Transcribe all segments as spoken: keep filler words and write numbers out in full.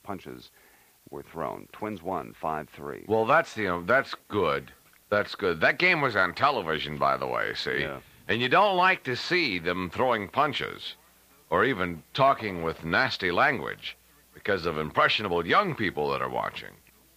punches were thrown. Twins won five three. Well, that's, you know, that's good. That's good. That game was on television, by the way, see? Yeah. And you don't like to see them throwing punches or even talking with nasty language because of impressionable young people that are watching.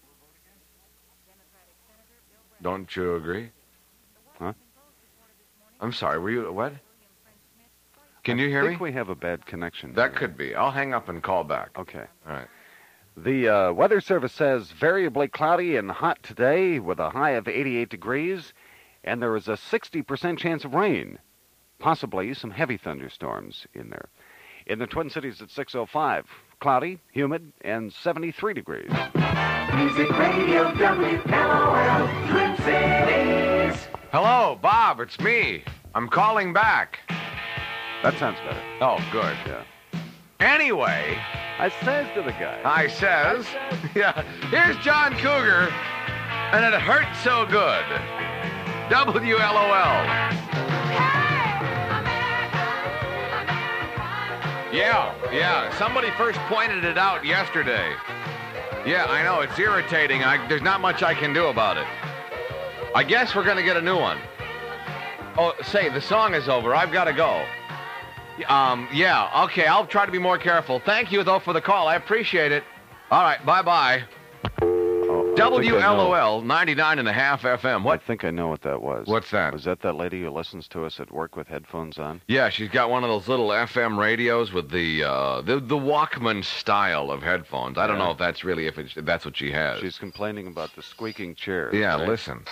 Don't you agree? Huh? I'm sorry, were you, what? Can I you hear me? I think we have a bad connection. That here. could be. I'll hang up and call back. Okay. All right. The uh, Weather Service says variably cloudy and hot today with a high of eighty-eight degrees, and there is a sixty percent chance of rain, possibly some heavy thunderstorms in there. In the Twin Cities at six oh five, cloudy, humid, and seventy-three degrees. Music Radio W L O L, Twin Cities. Hello, Bob, it's me. I'm calling back. That sounds better. Oh, good. Yeah. Anyway, I says to the guy. I says, yeah, here's John Cougar, and it hurts so good. W L O L. Yeah, yeah, somebody first pointed it out yesterday. Yeah, I know, it's irritating. I, there's not much I can do about it. I guess we're going to get a new one. Oh, say, the song is over. I've got to go. Um, yeah, okay, I'll try to be more careful. Thank you, though, for the call. I appreciate it. All right, bye-bye. Oh, W L O L ninety-nine and a half F M. What? I think I know what that was. What's that? Was that that lady who listens to us at work with headphones on? Yeah, she's got one of those little F M radios with the uh, the, the Walkman style of headphones. I don't Yeah. know if that's really if, it's, if that's what she has. She's complaining about the squeaking chair. Yeah, right? listen.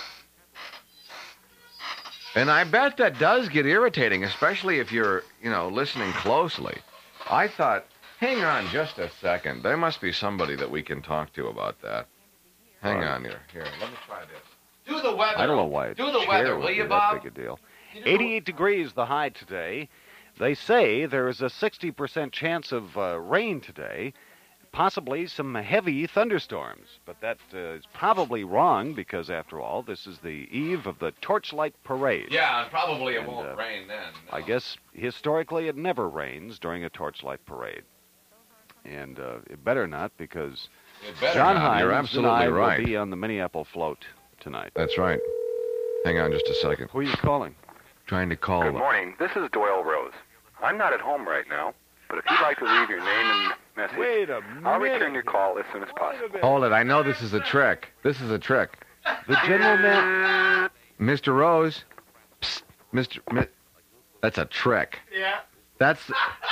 And I bet that does get irritating, especially if you're, you know, listening closely. I thought, hang on just a second. There must be somebody that we can talk to about that. Hang Right. on here. Here, let me try this. Do the weather. I don't know why a Do the chair weather, would will be you, that Bob? big a deal. eighty-eight degrees the high today. They say there is a sixty percent chance of uh, rain today, possibly some heavy thunderstorms. But that uh, is probably wrong because, after all, this is the eve of the Torchlight Parade. Yeah, probably it And, won't uh, rain then. no. I guess historically it never rains during a Torchlight Parade. And uh, it better not because It better John not. Hines You're and absolutely I right. will be on the Minneapolis float tonight. That's right. Hang on just a second. Who are you calling? Trying to call. Good morning. This is Doyle Rose. I'm not at home right now, but if you'd like to leave your name and message, Wait a minute. I'll return your call as soon as possible. Hold it. I know this is a trick. This is a trick. The general man. Mister Rose. Psst. Mister Mi- That's a trick. Yeah. That's...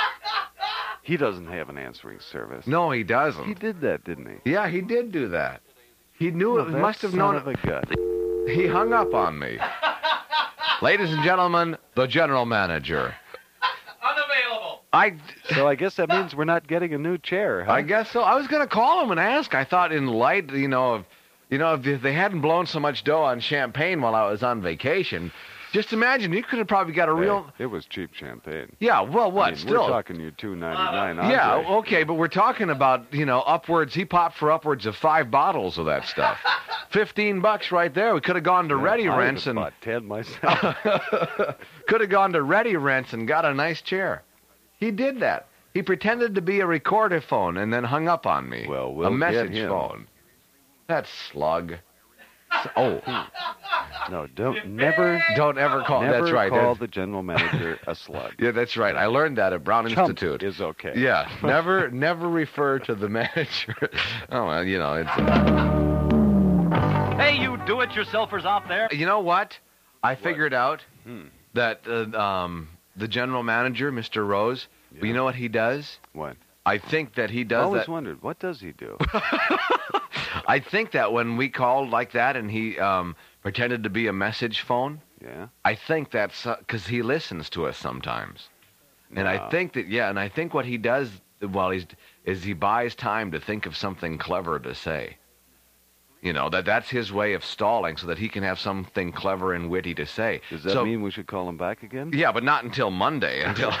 He doesn't have an answering service. No, he doesn't. He did that, didn't he? Yeah, he did do that. He knew Well, it. that Must have son known of it. a gun. He hung up on me. Ladies and gentlemen, the general manager. Unavailable. I, So I guess that means we're not getting a new chair, huh? I guess so. I was going to call him and ask. I thought in light, you know, of, you know, if they hadn't blown so much dough on champagne while I was on vacation, just imagine you could have probably got a Hey, real. it was cheap champagne. Yeah. Well, what? I mean, Still. we're talking you two ninety-nine. Yeah, Andre. okay, but we're talking about, you know, upwards, he popped for upwards of five bottles of that stuff. Fifteen bucks right there. We could have gone to Yeah, Ready I Rents would've and bought ten myself. could have gone to Ready Rents and got a nice chair. He did that. He pretended to be a recorder phone and then hung up on me. Well, we'll a get message him. phone. That slug. Oh, No, don't never, don't ever call. never that's right. call That's- the general manager a slug. yeah, that's right. I learned that at Brown Chump Institute. is okay. Yeah, never, never refer to the manager. Oh well, you know it's. Uh, Hey, you do-it-yourselfers out there. you know what? I figured out Hmm. that uh, um, the general manager, Mister Rose. Yeah. You know what he does? What? I think that he I does always that. wondered, what does he do? I think that when we called like that and he um, pretended to be a message phone, Yeah? I think that's because he listens to us sometimes. And No. I think that, yeah, and I think what he does while he's, is he buys time to think of something clever to say. You know, that that's his way of stalling so that he can have something clever and witty to say. Does that So- mean we should call him back again? Yeah, but not until Monday. Until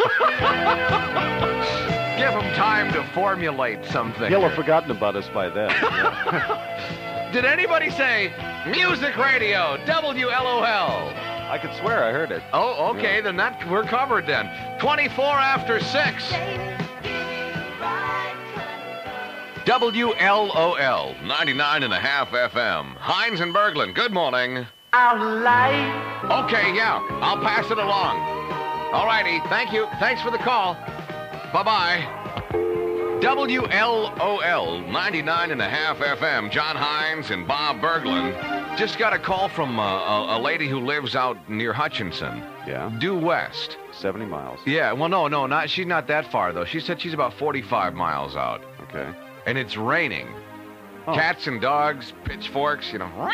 Give him time to formulate something. He'll have forgotten about us by then. Did anybody say Music Radio, W L O L? I could swear I heard it. Oh, okay, Yeah. then that we're covered then. twenty-four after six. W L O L, ninety-nine and a half F M. Hines and Berglund, good morning. Our life. Okay, yeah, I'll pass it along. All righty, thank you. Thanks for the call. Bye-bye. W L O L, ninety-nine and a half F M. John Hines and Bob Berglund. Just got a call from uh, a, a lady who lives out near Hutchinson. Yeah? Due west. seventy miles. Yeah, well, no, no, not. She's not that far, though. She said she's about forty-five miles out. Okay. And it's raining. Oh. Cats and dogs, pitchforks, you know.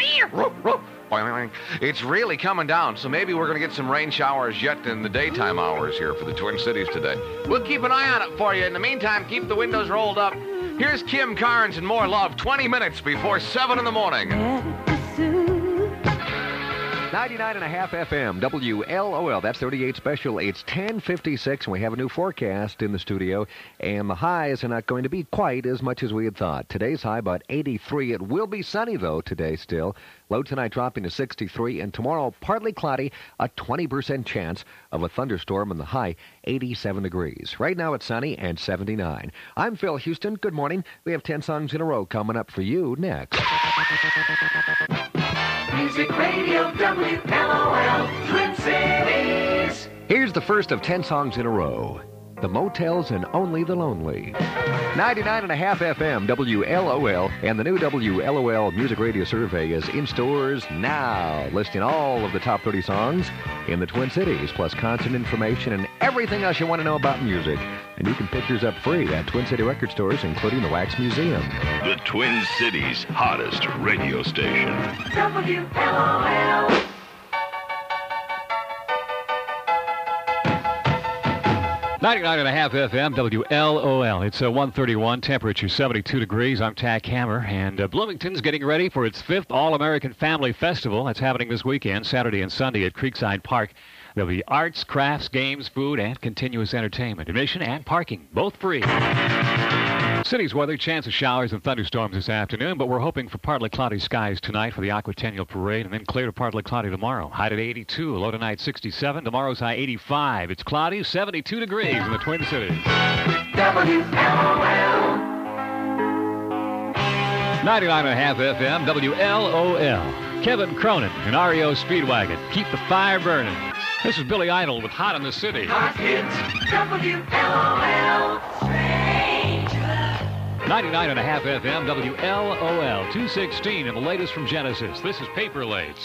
It's really coming down, so maybe we're going to get some rain showers yet in the daytime hours here for the Twin Cities today. We'll keep an eye on it for you. In the meantime, keep the windows rolled up. Here's Kim Carnes and More Love, twenty minutes before seven in the morning. ninety-nine and a half F M, W L O L. That's thirty-eight special. It's ten fifty-six, and we have a new forecast in the studio, and the highs are not going to be quite as much as we had thought. Today's high about eighty-three. It will be sunny, though, today still. Low tonight dropping to sixty-three, and tomorrow partly cloudy, a twenty percent chance of a thunderstorm, and the high eighty-seven degrees. Right now it's sunny and seventy-nine. I'm Phil Houston. Good morning. We have ten songs in a row coming up for you next. Music Radio W L O L, Twin Cities. Here's the first of ten songs in a row. The Motels and Only the Lonely. ninety-nine and a half F M, W L O L, and the new W L O L Music Radio Survey is in stores now, listing all of the top thirty songs in the Twin Cities, plus concert information and everything else you want to know about music. And you can pick yours up free at Twin City record stores, including the Wax Museum. The Twin Cities' hottest radio station. W L O L. ninety-nine and a half F M, W L O L. It's uh, one thirty-one, temperature seventy-two degrees. I'm Tack Hammer, and uh, Bloomington's getting ready for its fifth All-American Family Festival. That's happening this weekend, Saturday and Sunday at Creekside Park. There'll be arts, crafts, games, food, and continuous entertainment. Admission and parking, both free. City's weather, chance of showers and thunderstorms this afternoon, but we're hoping for partly cloudy skies tonight for the Aquatennial Parade, and then clear to partly cloudy tomorrow. High at eighty-two, low tonight sixty-seven, tomorrow's high eighty-five. It's cloudy, seventy-two degrees in the Twin Cities. W L O L. ninety-nine and a half F M, W L O L. Kevin Cronin and R E O Speedwagon. Keep the fire burning. This is Billy Idol with Hot in the City. Hot hits. W L O L. ninety-nine and a half F M, W L O L, two sixteen, and the latest from Genesis. This is Paper Lates.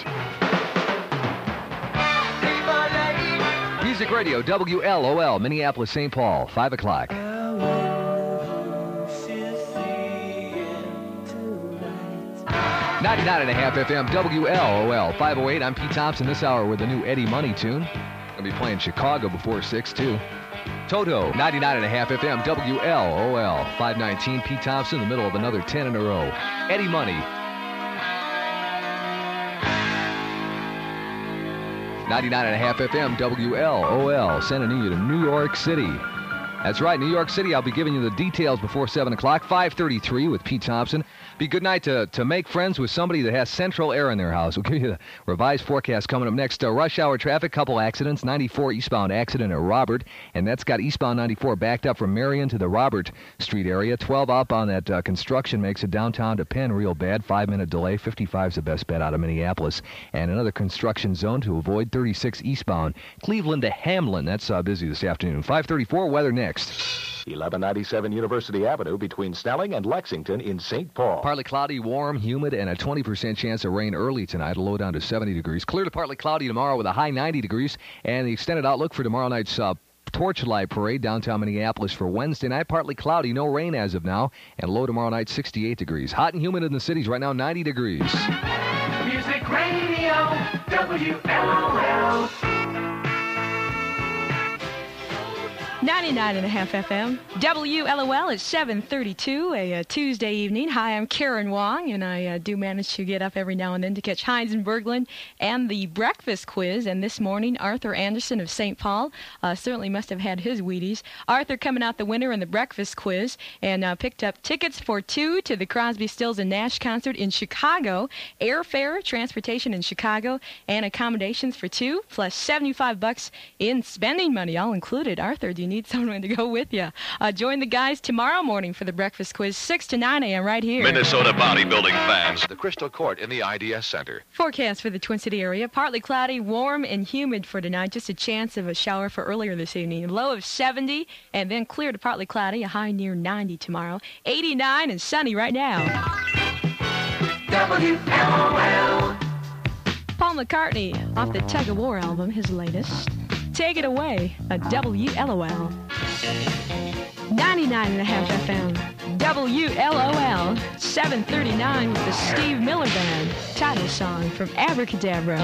Music Radio, W L O L, Minneapolis, Saint Paul, five o'clock. ninety-nine and a half F M, W L O L, five oh eight. I'm Pete Thompson this hour with a new Eddie Money tune. I'll be playing Chicago before six, too. Toto, ninety-nine and a half F M, W L O L, five nineteen. Pete Thompson in the middle of another ten in a row. Eddie Money. ninety-nine and a half F M, W L O L, sending you to New York City. That's right, New York City. I'll be giving you the details before seven o'clock, five thirty-three with Pete Thompson. Be good night to, to make friends with somebody that has central air in their house. We'll give you the revised forecast coming up next. Uh, rush hour traffic, couple accidents. ninety-four eastbound accident at Robert, and that's got eastbound ninety-four backed up from Marion to the Robert Street area. twelve up on that uh, construction makes it downtown to Penn real bad. Five-minute delay. fifty-five is the best bet out of Minneapolis. And another construction zone to avoid. thirty-six eastbound. Cleveland to Hamlin. That's uh, busy this afternoon. five thirty-four, weather next. eleven ninety-seven University Avenue between Snelling and Lexington in Saint Paul. Partly cloudy, warm, humid, and a twenty percent chance of rain early tonight. A low down to seventy degrees. Clear to partly cloudy tomorrow with a high ninety degrees. And the extended outlook for tomorrow night's uh, Torchlight Parade downtown Minneapolis for Wednesday night. Partly cloudy, no rain as of now. And low tomorrow night, sixty-eight degrees. Hot and humid in the cities right now, ninety degrees. Music Radio, W L O L. ninety-nine and a half F M, W L O L at seven thirty-two, a, a Tuesday evening. Hi, I'm Karen Wong, and I uh, do manage to get up every now and then to catch Hines and Berglund and the breakfast quiz. And this morning, Arthur Anderson of Saint Paul uh, certainly must have had his Wheaties. Arthur coming out the winner in the breakfast quiz and uh, picked up tickets for two to the Crosby, Stills and Nash concert in Chicago, airfare, transportation in Chicago, and accommodations for two, plus seventy-five bucks in spending money, all included. Arthur, do you need need someone to go with you. Uh, join the guys tomorrow morning for the breakfast quiz, six to nine a.m. right here. Minnesota bodybuilding fans. The Crystal Court in the I D S Center. Forecast for the Twin City area. Partly cloudy, warm and humid for tonight. Just a chance of a shower for earlier this evening. A low of seventy, and then clear to partly cloudy. A high near ninety tomorrow. eighty-nine and sunny right now. W L O L. Paul McCartney off the Tug of War album, his latest. Take it away at W L O L. ninety-nine and a half F M. W L O L. seven thirty-nine with the Steve Miller Band. Title song from Abracadabra.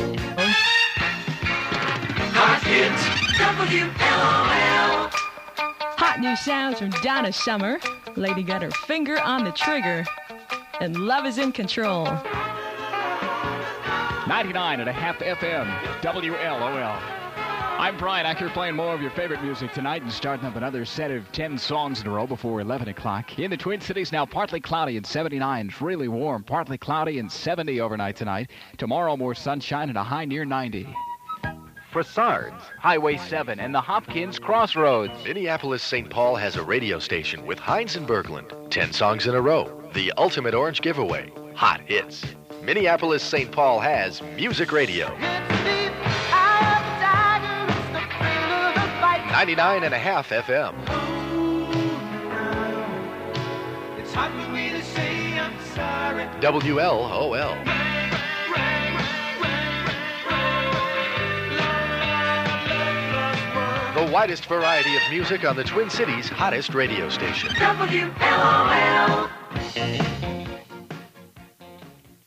Hot hits. W L O L. Hot new sounds from Donna Summer. Lady got her finger on the trigger. And love is in control. ninety-nine and a half F M, W L O L. I'm Brian Acker, playing more of your favorite music tonight and starting up another set of ten songs in a row before eleven o'clock. In the Twin Cities now, partly cloudy and seventy-nine. It's really warm. Partly cloudy and seventy overnight tonight. Tomorrow, more sunshine and a high near ninety. Frossards, Highway seven, and the Hopkins Crossroads. Minneapolis Saint Paul has a radio station with Heinz and Berglund. Ten songs in a row. The ultimate orange giveaway. Hot hits. Minneapolis Saint Paul has Music Radio. ninety-nine and a half F M. It's hard for me to say I'm sorry. W L O L. The widest variety of music on the Twin Cities' hottest radio station. W L O L.